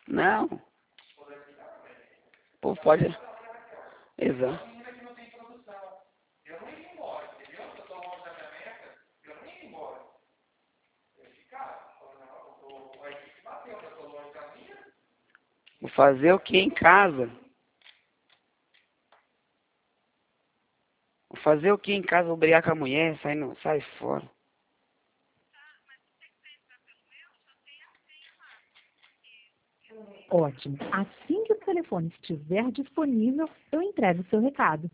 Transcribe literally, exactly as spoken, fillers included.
Não. Pô, pode. Exato. Vou fazer o que em casa? Vou fazer o que em casa? Vou brigar com a mulher, sai, no, sai fora. Ótimo. Assim que o telefone estiver disponível, eu entrego o seu recado.